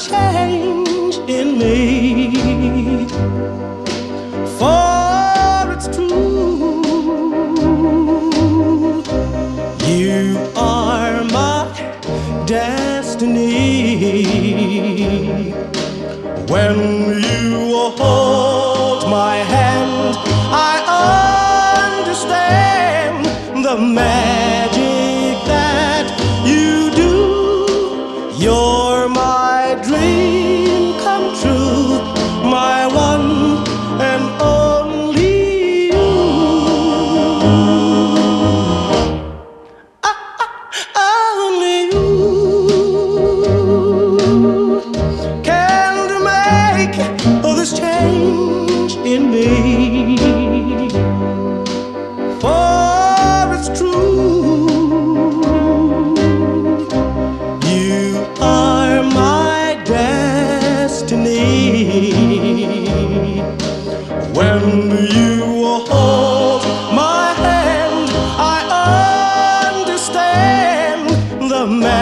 change in me. For it's true, you are my destiny. When you hold my hand, I understand the magic that you do. You're my dream come true, my one and only you. Only you can make this change in me. For it's true, you are my destiny. When you hold my hand, I understand the